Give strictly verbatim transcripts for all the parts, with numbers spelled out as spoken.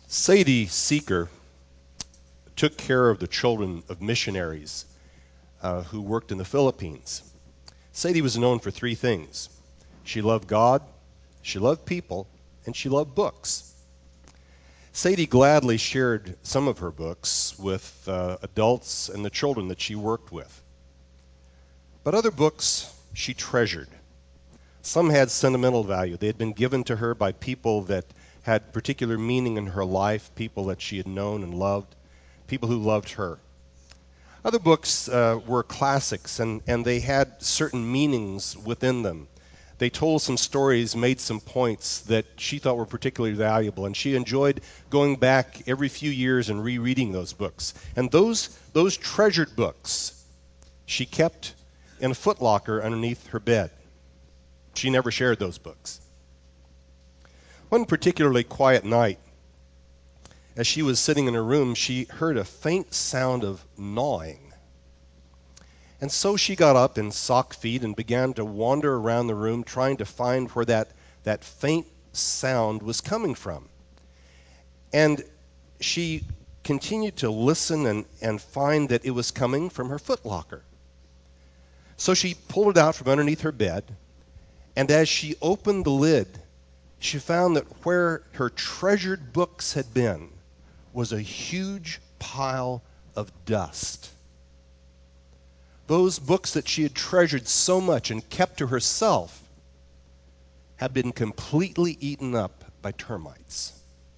Sadie Seeker took care of the children of missionaries uh, who worked in the Philippines. Sadie was known for three things. She loved God, she loved people, and she loved books. Sadie gladly shared some of her books with uh, adults and the children that she worked with. But other books she treasured. Some had sentimental value. They had been given to her by people that had particular meaning in her life, people that she had known and loved, people who loved her. Other books uh, were classics, and, and they had certain meanings within them. They told some stories, made some points that she thought were particularly valuable, and she enjoyed going back every few years and rereading those books. And those, those treasured books she kept in a footlocker underneath her bed. She never shared those books. One particularly quiet night, as she was sitting in her room, she heard a faint sound of gnawing. And so she got up in sock feet and began to wander around the room trying to find where that, that faint sound was coming from. And she continued to listen and, and find that it was coming from her footlocker. So she pulled it out from underneath her bed, and as she opened the lid, she found that where her treasured books had been was a huge pile of dust. Those books that she had treasured so much and kept to herself had been completely eaten up by termites.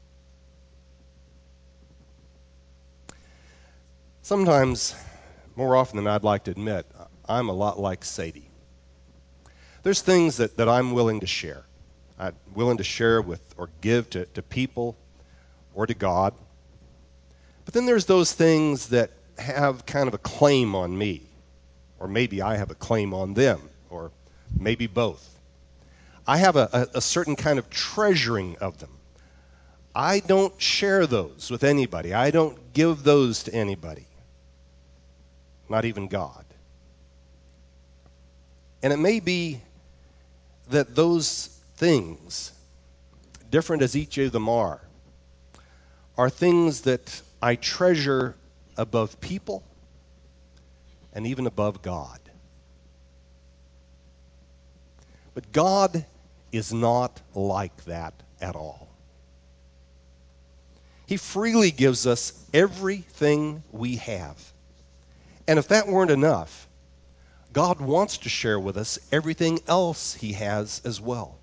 Sometimes, more often than I'd like to admit, I'm a lot like Sadie. There's things that, that I'm willing to share. I'm willing to share with or give to, to people or to God. But then there's those things that have kind of a claim on me. Or maybe I have a claim on them, or maybe both. I have a, a, a certain kind of treasuring of them. I don't share those with anybody. I don't give those to anybody, not even God. And it may be that those things, different as each of them are, are things that I treasure above people and even above God. But God is not like that at all. He freely gives us everything we have. And if that weren't enough, God wants to share with us everything else He has as well.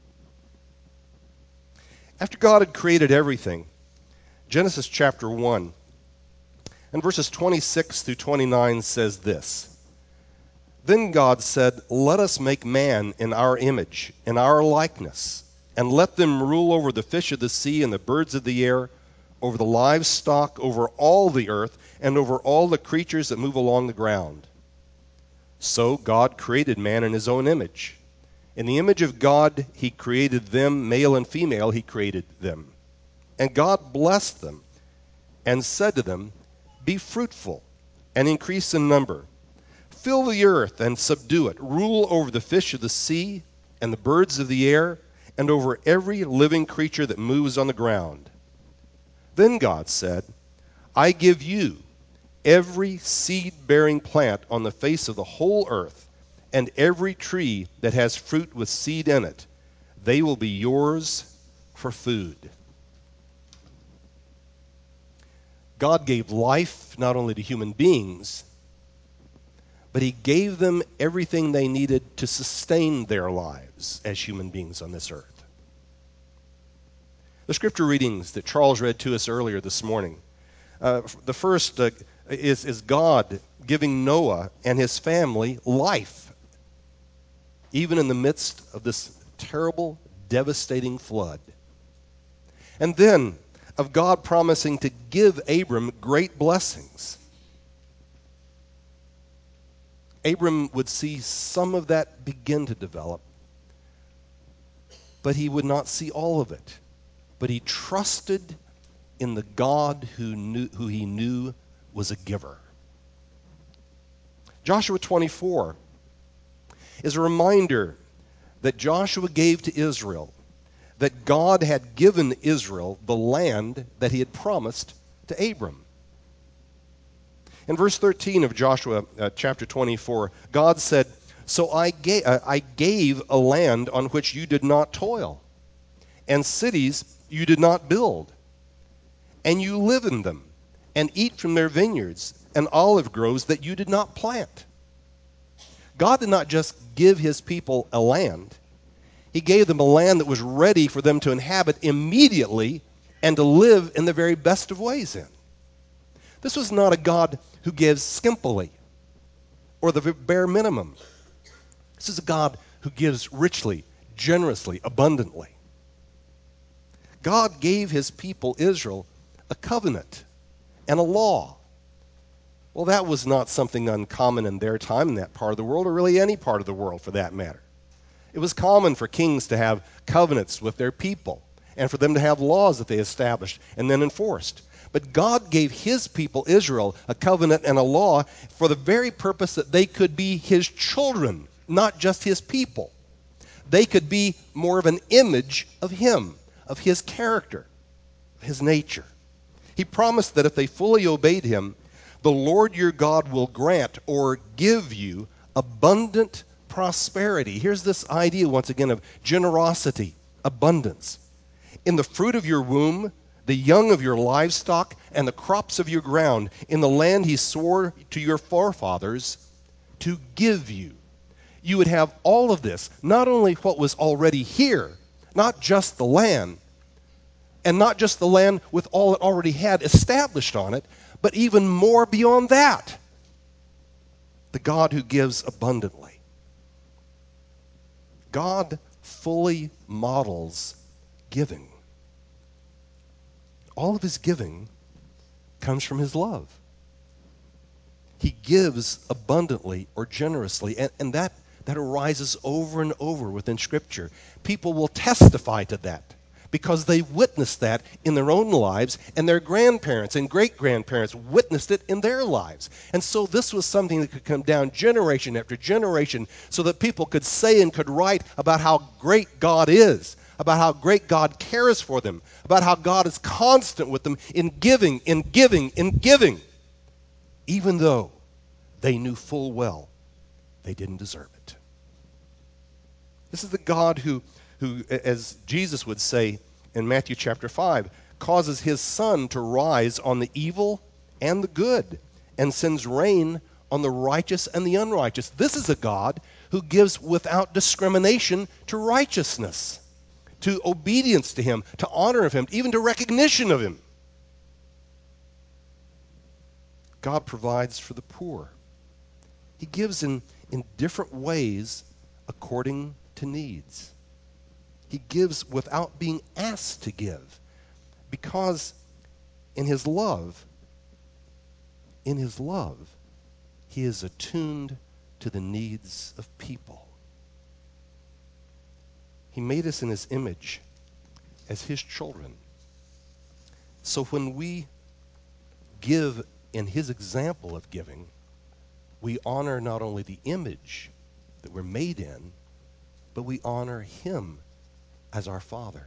After God had created everything, Genesis chapter one and verses twenty-six through twenty-nine says this: Then God said, "Let us make man in our image, in our likeness, and let them rule over the fish of the sea and the birds of the air, over the livestock, over all the earth, and over all the creatures that move along the ground." So God created man in His own image. In the image of God He created them, male and female He created them. And God blessed them and said to them, "Be fruitful and increase in number. Fill the earth and subdue it. Rule over the fish of the sea and the birds of the air, and over every living creature that moves on the ground." Then God said, "I give you every seed-bearing plant on the face of the whole earth, and every tree that has fruit with seed in it. They will be yours for food." God gave life not only to human beings, but He gave them everything they needed to sustain their lives as human beings on this earth. The scripture readings that Charles read to us earlier this morning, uh, the first uh, is, is God giving Noah and his family life, even in the midst of this terrible, devastating flood. And then of God promising to give Abram great blessings. Abram would see some of that begin to develop, but he would not see all of it. But he trusted in the God who knew, who he knew was a giver. Joshua twenty-four is a reminder that Joshua gave to Israel that God had given Israel the land that he had promised to Abram. In verse thirteen of Joshua uh, chapter twenty-four, God said, So I, ga- uh, I gave a land on which you did not toil, and cities you did not build, and you live in them, and eat from their vineyards, and olive groves that you did not plant. God did not just give his people a land, he gave them a land that was ready for them to inhabit immediately and to live in the very best of ways in. This was not a God who gives skimpily or the bare minimum. This is a God who gives richly, generously, abundantly. God gave his people Israel a covenant and a law. Well, that was not something uncommon in their time in that part of the world, or really any part of the world for that matter. It was common for kings to have covenants with their people and for them to have laws that they established and then enforced. But God gave his people, Israel, a covenant and a law for the very purpose that they could be his children, not just his people. They could be more of an image of him, of his character, of his nature. He promised that if they fully obeyed him, the Lord your God will grant or give you abundant prosperity. Here's this idea, once again, of generosity, abundance. In the fruit of your womb, the young of your livestock, and the crops of your ground, in the land he swore to your forefathers to give you. You would have all of this, not only what was already here, not just the land, and not just the land with all it already had established on it, but even more beyond that. The God who gives abundantly. God fully models giving. All of his giving comes from his love. He gives abundantly or generously, and, and that, that arises over and over within Scripture. People will testify to that because they witnessed that in their own lives, and their grandparents and great-grandparents witnessed it in their lives. And so this was something that could come down generation after generation so that people could say and could write about how great God is, about how great God cares for them, about how God is constant with them in giving, in giving, in giving, even though they knew full well they didn't deserve it. This is the God who, who, as Jesus would say in Matthew chapter five, causes his sun to rise on the evil and the good, and sends rain on the righteous and the unrighteous. This is a God who gives without discrimination to righteousness, to obedience to him, to honor of him, even to recognition of him. God provides for the poor. He gives in, in different ways according to needs. He gives without being asked to give, because in his love, in his love, he is attuned to the needs of people. He made us in his image as his children. So when we give in his example of giving, we honor not only the image that we're made in, but we honor him as our Father.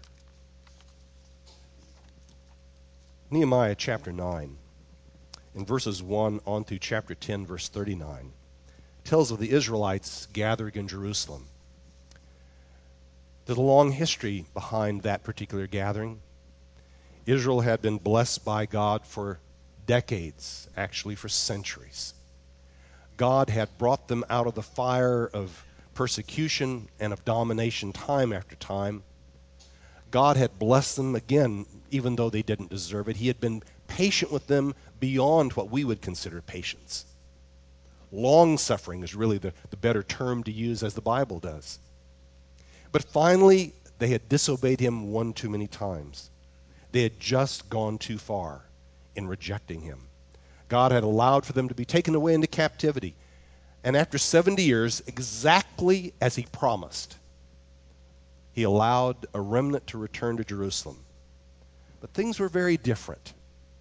Nehemiah chapter nine, in verses one on through chapter ten, verse thirty-nine, tells of the Israelites gathering in Jerusalem. There's a long history behind that particular gathering. Israel had been blessed by God for decades, actually for centuries. God had brought them out of the fire of persecution and of domination time after time. God had blessed them again, even though they didn't deserve it. He had been patient with them beyond what we would consider patience. Long-suffering is really the, the better term to use, as the Bible does. But finally, they had disobeyed him one too many times. They had just gone too far in rejecting him. God had allowed for them to be taken away into captivity. And after seventy years, exactly as he promised, he allowed a remnant to return to Jerusalem. But things were very different.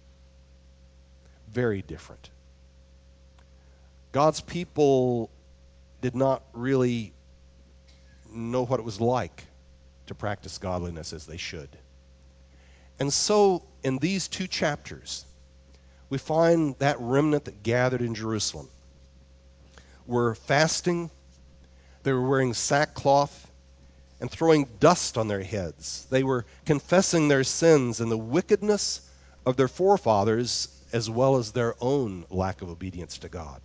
Very different. God's people did not really know what it was like to practice godliness as they should. And so, in these two chapters, we find that remnant that gathered in Jerusalem were fasting, they were wearing sackcloth, and throwing dust on their heads. They were confessing their sins and the wickedness of their forefathers, as well as their own lack of obedience to God.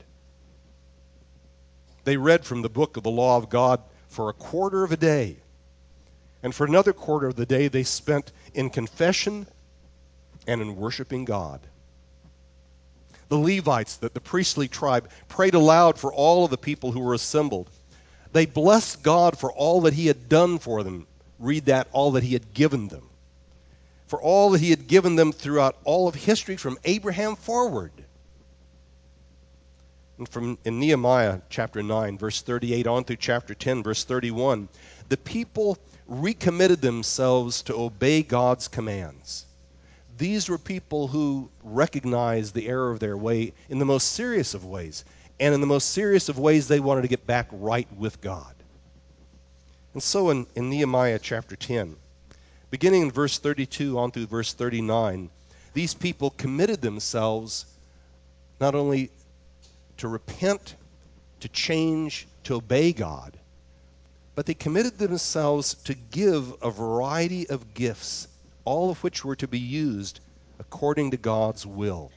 They read from the book of the law of God for a quarter of a day. And for another quarter of the day, they spent in confession and in worshiping God. The Levites, the, the priestly tribe, prayed aloud for all of the people who were assembled. They blessed God for all that he had done for them. Read that, all that he had given them. For all that he had given them throughout all of history from Abraham forward. And from in Nehemiah chapter nine, verse thirty-eight on through chapter ten, verse thirty-one, the people recommitted themselves to obey God's commands. These were people who recognized the error of their way in the most serious of ways. And in the most serious of ways, they wanted to get back right with God. And so in, in Nehemiah chapter ten, beginning in verse thirty-two on through verse thirty-nine, these people committed themselves not only to repent, to change, to obey God, but they committed themselves to give a variety of gifts, all of which were to be used according to God's will.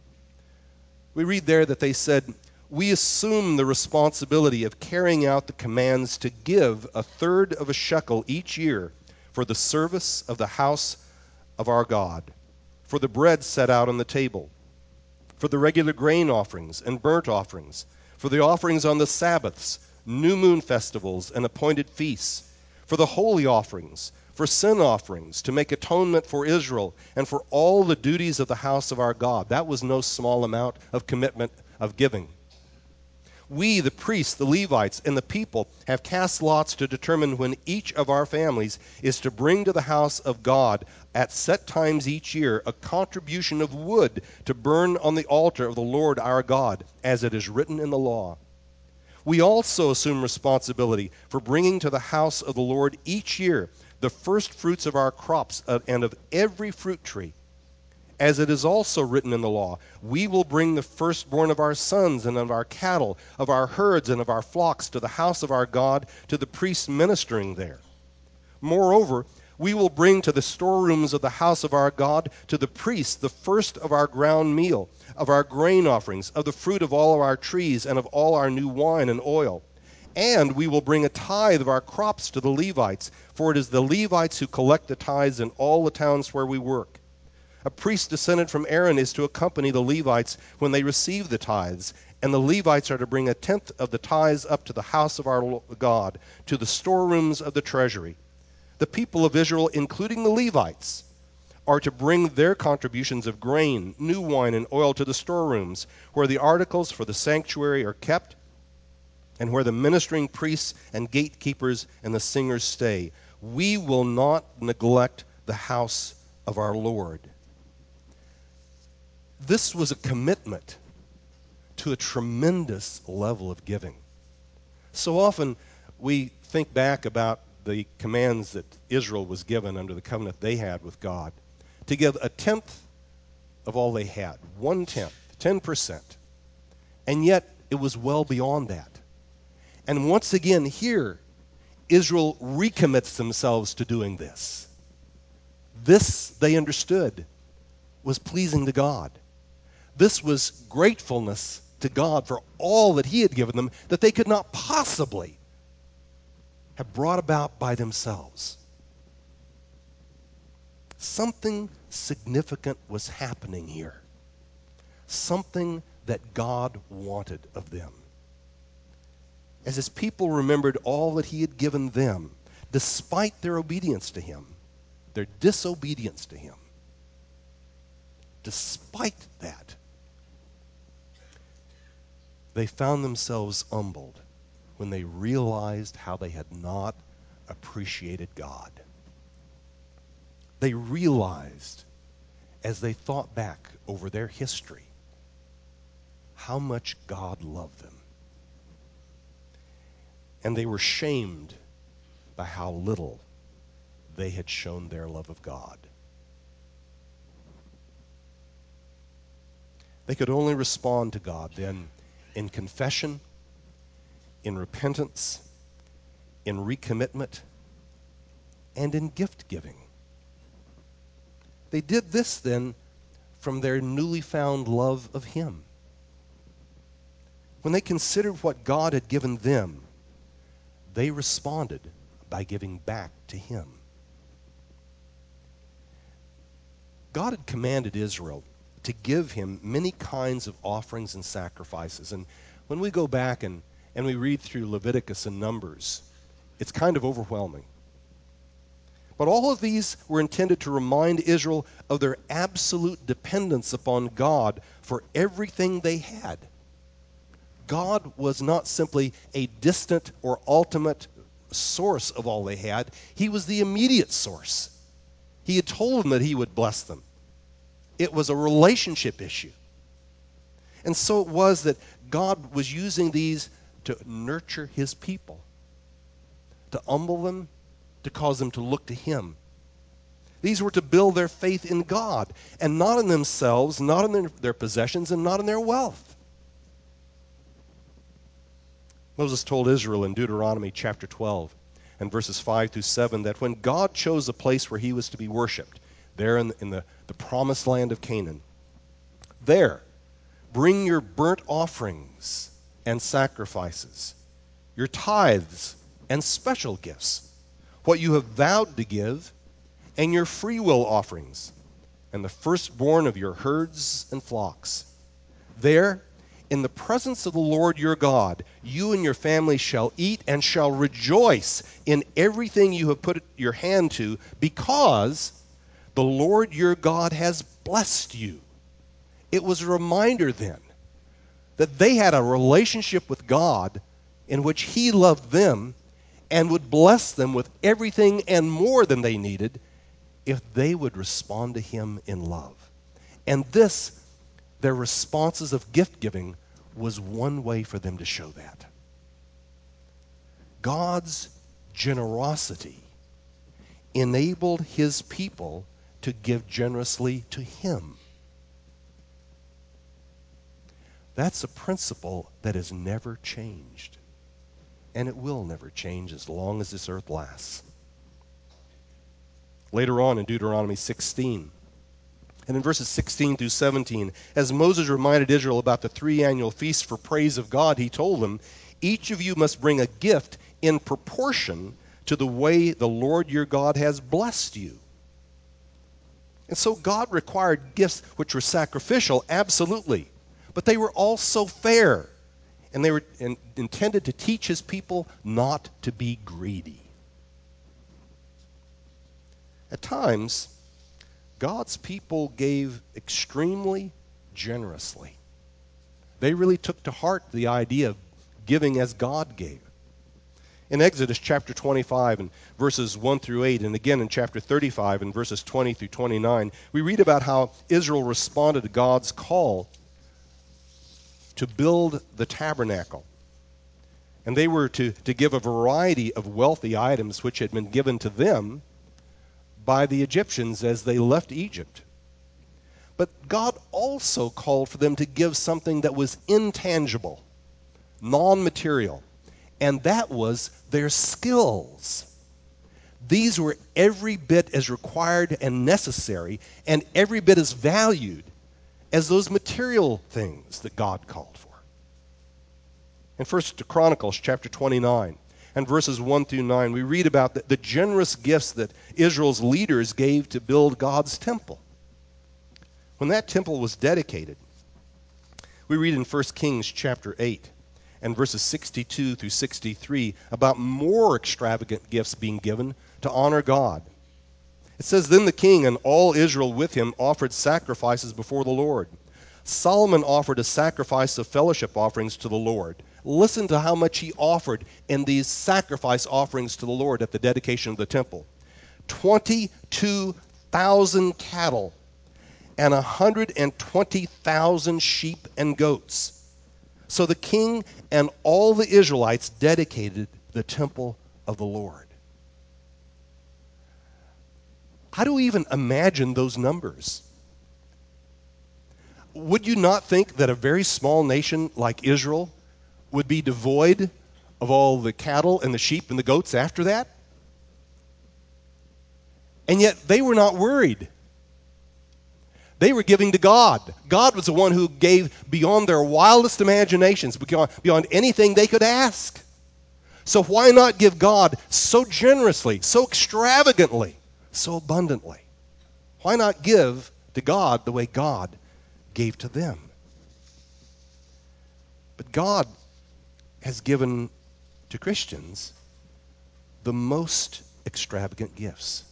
We read there that they said, "We assume the responsibility of carrying out the commands to give a third of a shekel each year for the service of the house of our God, for the bread set out on the table, for the regular grain offerings and burnt offerings, for the offerings on the Sabbaths, new moon festivals, and appointed feasts, for the holy offerings, for sin offerings, to make atonement for Israel, and for all the duties of the house of our God." That was no small amount of commitment of giving. "We, the priests, the Levites, and the people, have cast lots to determine when each of our families is to bring to the house of God at set times each year a contribution of wood to burn on the altar of the Lord our God, as it is written in the law. We also assume responsibility for bringing to the house of the Lord each year the first fruits of our crops and of every fruit tree. As it is also written in the law, we will bring the firstborn of our sons and of our cattle, of our herds and of our flocks to the house of our God, to the priests ministering there. Moreover, we will bring to the storerooms of the house of our God, to the priests, the first of our ground meal, of our grain offerings, of the fruit of all of our trees, and of all our new wine and oil. And we will bring a tithe of our crops to the Levites, for it is the Levites who collect the tithes in all the towns where we work. A priest descended from Aaron is to accompany the Levites when they receive the tithes, and the Levites are to bring a tenth of the tithes up to the house of our God, to the storerooms of the treasury. The people of Israel, including the Levites, are to bring their contributions of grain, new wine, and oil to the storerooms, where the articles for the sanctuary are kept, and where the ministering priests and gatekeepers and the singers stay. We will not neglect the house of our Lord." This was a commitment to a tremendous level of giving. So often we think back about the commands that Israel was given under the covenant they had with God to give a tenth of all they had, one-tenth, ten percent. And yet it was well beyond that. And once again here, Israel recommits themselves to doing this. This, they understood, was pleasing to God. This was gratefulness to God for all that he had given them that they could not possibly have brought about by themselves. Something significant was happening here. Something that God wanted of them. As his people remembered all that he had given them, despite their obedience to him, their disobedience to him, despite that, they found themselves humbled when they realized how they had not appreciated God. They realized, as they thought back over their history, how much God loved them. And they were shamed by how little they had shown their love of God. They could only respond to God then in confession, in repentance, in recommitment, and in gift giving. They did this then from their newly found love of Him. When they considered what God had given them, they responded by giving back to Him. God had commanded Israel to give Him many kinds of offerings and sacrifices. And when we go back and, and we read through Leviticus and Numbers, it's kind of overwhelming. But all of these were intended to remind Israel of their absolute dependence upon God for everything they had. God was not simply a distant or ultimate source of all they had. He was the immediate source. He had told them that He would bless them. It was a relationship issue. And so it was that God was using these to nurture His people, to humble them, to cause them to look to Him. These were to build their faith in God, and not in themselves, not in their, their possessions, and not in their wealth. Moses told Israel in Deuteronomy chapter twelve and verses five through seven that when God chose a place where He was to be worshipped, there in, the, in the, the promised land of Canaan, there bring your burnt offerings and sacrifices, your tithes and special gifts, what you have vowed to give, and your freewill offerings, and the firstborn of your herds and flocks. There, in the presence of the Lord your God, you and your family shall eat and shall rejoice in everything you have put your hand to, because the Lord your God has blessed you. It was a reminder then that they had a relationship with God in which He loved them and would bless them with everything and more than they needed if they would respond to Him in love. And this, their responses of gift giving, was one way for them to show that. God's generosity enabled His people to give generously to Him. That's a principle that has never changed, and it will never change as long as this earth lasts. Later on in Deuteronomy sixteen, and in verses sixteen through seventeen, as Moses reminded Israel about the three annual feasts for praise of God, he told them, each of you must bring a gift in proportion to the way the Lord your God has blessed you. And so God required gifts which were sacrificial, absolutely, but they were also fair, and they were in, intended to teach His people not to be greedy. At times, God's people gave extremely generously. They really took to heart the idea of giving as God gave. In Exodus chapter twenty-five and verses one through eight, and again in chapter thirty-five and verses twenty through twenty-nine, we read about how Israel responded to God's call to build the tabernacle. And they were to, to give a variety of wealthy items which had been given to them by the Egyptians as they left Egypt. But God also called for them to give something that was intangible, non-material, and that was their skills. These were every bit as required and necessary, and every bit as valued as those material things that God called for. In First Chronicles chapter twenty-nine and verses one through nine, we read about the, the generous gifts that Israel's leaders gave to build God's temple. When that temple was dedicated, we read in First Kings chapter eight and verses sixty-two through sixty-three about more extravagant gifts being given to honor God. It says, "Then the king and all Israel with him offered sacrifices before the Lord. Solomon offered a sacrifice of fellowship offerings to the Lord." Listen to how much he offered in these sacrifice offerings to the Lord at the dedication of the temple. twenty-two thousand cattle and one hundred twenty thousand sheep and goats. So the king and all the Israelites dedicated the temple of the Lord. How do we even imagine those numbers? Would you not think that a very small nation like Israel would be devoid of all the cattle and the sheep and the goats after that? And yet they were not worried. They were giving to God. God was the one who gave beyond their wildest imaginations, beyond, beyond anything they could ask. So why not give God so generously, so extravagantly, so abundantly? Why not give to God the way God gave to them? But God has given to Christians the most extravagant gifts.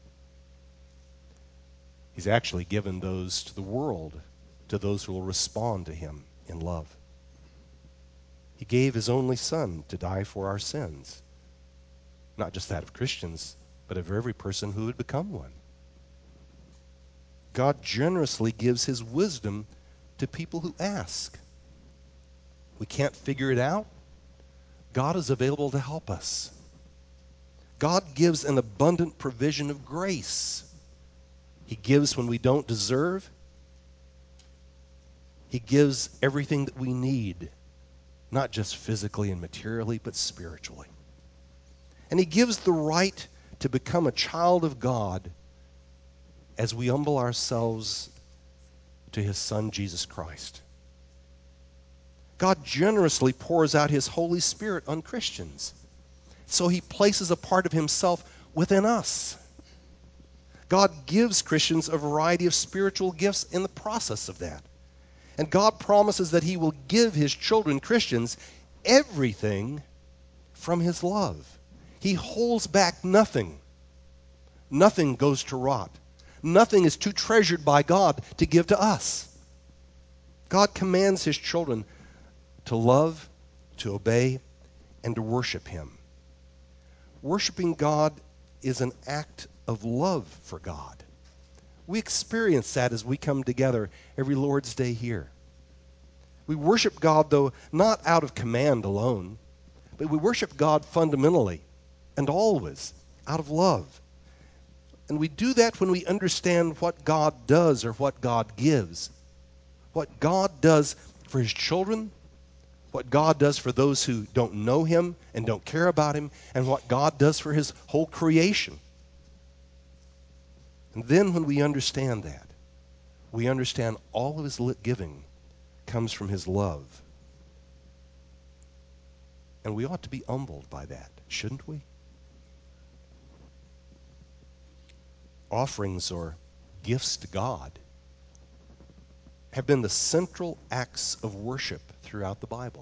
He's actually given those to the world, to those who will respond to him in love. He gave his only Son to die for our sins, not just that of Christians, but of every person who would become one. God generously gives his wisdom to people who ask. We can't figure it out. God is available to help us. God gives an abundant provision of grace. He gives when we don't deserve. He gives everything that we need, not just physically and materially, but spiritually. And he gives the right to become a child of God as we humble ourselves to his Son, Jesus Christ. God generously pours out his Holy Spirit on Christians. So he places a part of himself within us. God gives Christians a variety of spiritual gifts in the process of that. And God promises that he will give his children, Christians, everything from his love. He holds back nothing. Nothing goes to rot. Nothing is too treasured by God to give to us. God commands his children to love, to obey, and to worship him. Worshiping God is an act of love for God. We experience that as we come together every Lord's Day here. We worship God, though, not out of command alone, but we worship God fundamentally and always out of love. And we do that when we understand what God does or what God gives. What God does for his children, what God does for those who don't know him and don't care about him, and what God does for his whole creation. And then when we understand that, we understand all of his giving comes from his love. And we ought to be humbled by that, shouldn't we? Offerings or gifts to God have been the central acts of worship throughout the Bible.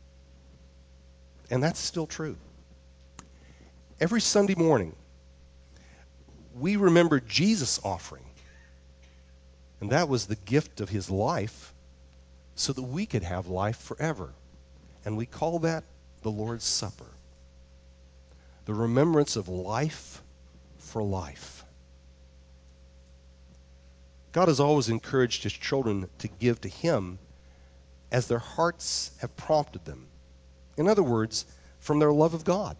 And that's still true. Every Sunday morning, we remember Jesus' offering. And that was the gift of his life so that we could have life forever. And we call that the Lord's Supper. The remembrance of life for life. God has always encouraged his children to give to him as their hearts have prompted them. In other words, from their love of God.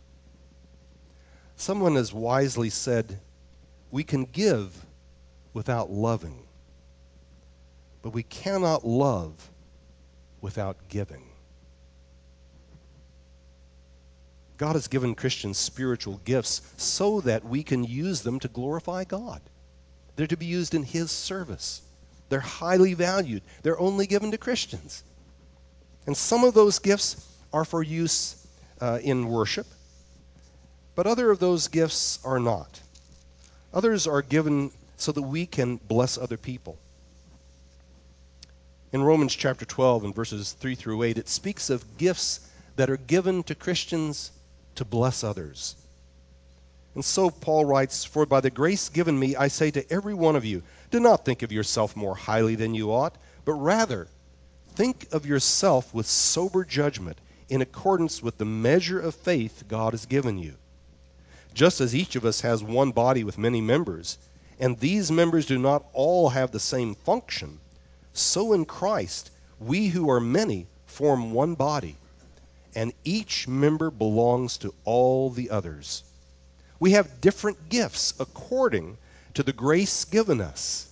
Someone has wisely said, we can give without loving, but we cannot love without giving. God has given Christians spiritual gifts so that we can use them to glorify God. They're to be used in his service. They're highly valued. They're only given to Christians. And some of those gifts are for use uh, in worship, but other of those gifts are not. Others are given so that we can bless other people. In Romans chapter twelve and verses three through eight, it speaks of gifts that are given to Christians to bless others. And so Paul writes, for by the grace given me, I say to every one of you, do not think of yourself more highly than you ought, but rather think of yourself with sober judgment in accordance with the measure of faith God has given you. Just as each of us has one body with many members, and these members do not all have the same function, so in Christ we who are many form one body, and each member belongs to all the others. We have different gifts according to the grace given us.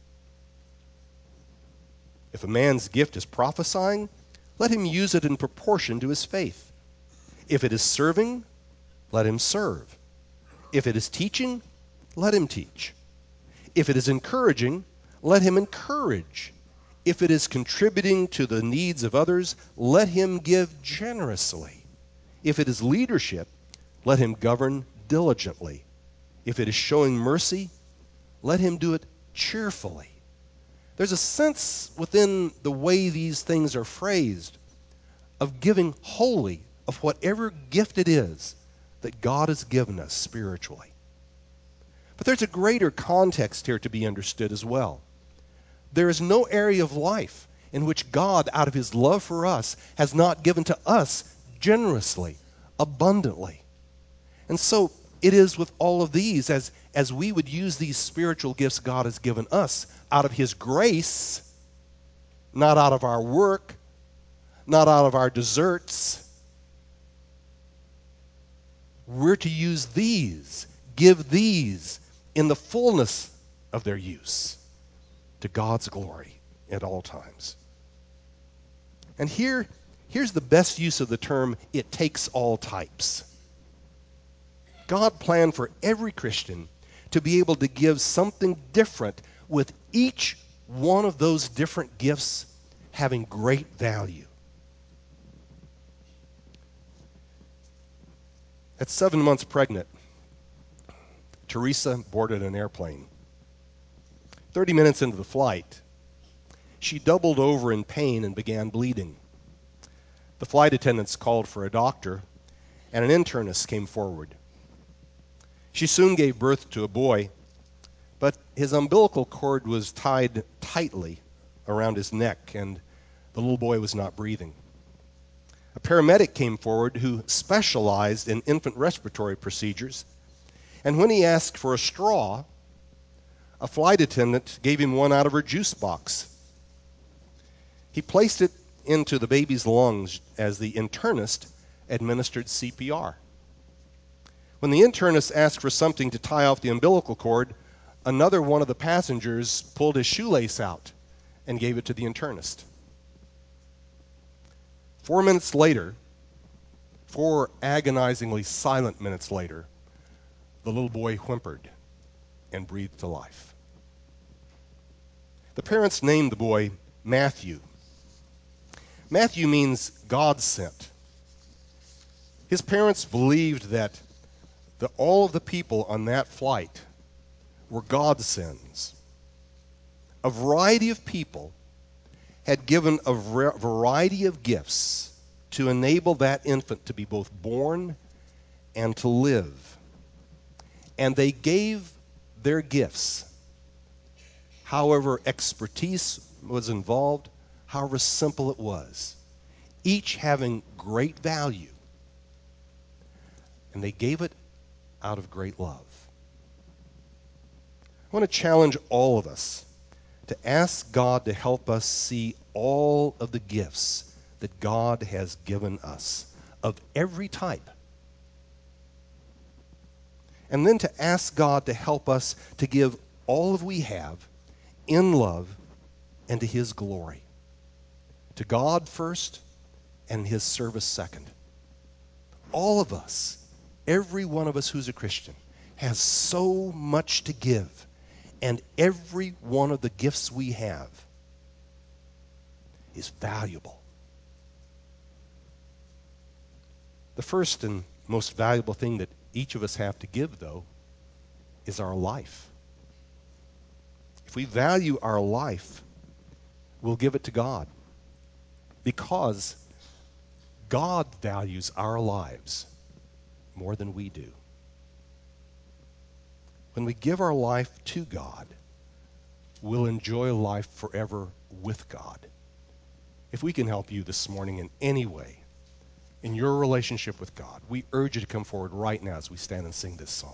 If a man's gift is prophesying, let him use it in proportion to his faith. If it is serving, let him serve. If it is teaching, let him teach. If it is encouraging, let him encourage. If it is contributing to the needs of others, let him give generously. If it is leadership, let him govern diligently. If it is showing mercy, let him do it cheerfully. There's a sense within the way these things are phrased of giving wholly of whatever gift it is that God has given us spiritually. But there's a greater context here to be understood as well. There is no area of life in which God, out of his love for us, has not given to us generously, abundantly. And so it is with all of these, as, as we would use these spiritual gifts God has given us out of his grace, not out of our work, not out of our deserts. We're to use these, give these in the fullness of their use to God's glory at all times. And here, here's the best use of the term, it takes all types. God planned for every Christian to be able to give something different, with each one of those different gifts having great value. At seven months pregnant, Teresa boarded an airplane. Thirty minutes into the flight, she doubled over in pain and began bleeding. The flight attendants called for a doctor, and an internist came forward. She soon gave birth to a boy, but his umbilical cord was tied tightly around his neck, and the little boy was not breathing. A paramedic came forward who specialized in infant respiratory procedures, and when he asked for a straw, a flight attendant gave him one out of her juice box. He placed it into the baby's lungs as the internist administered C P R. When the internist asked for something to tie off the umbilical cord, another one of the passengers pulled his shoelace out and gave it to the internist. Four minutes later, four agonizingly silent minutes later, the little boy whimpered and breathed to life. The parents named the boy Matthew. Matthew means God sent. His parents believed that the, all of the people on that flight were godsends. A variety of people had given a variety of gifts to enable that infant to be both born and to live. And they gave their gifts, however expertise was involved, however simple it was, each having great value. And they gave it out of great love. I want to challenge all of us to ask God to help us see all of the gifts that God has given us of every type. And then to ask God to help us to give all of we have in love and to his glory. To God first and his service second. All of us, every one of us who's a Christian, has so much to give. And every one of the gifts we have is valuable. The first and most valuable thing that each of us have to give, though, is our life. If we value our life, we'll give it to God, because God values our lives more than we do. When we give our life to God, we'll enjoy life forever with God. If we can help you this morning in any way, in your relationship with God, we urge you to come forward right now as we stand and sing this song.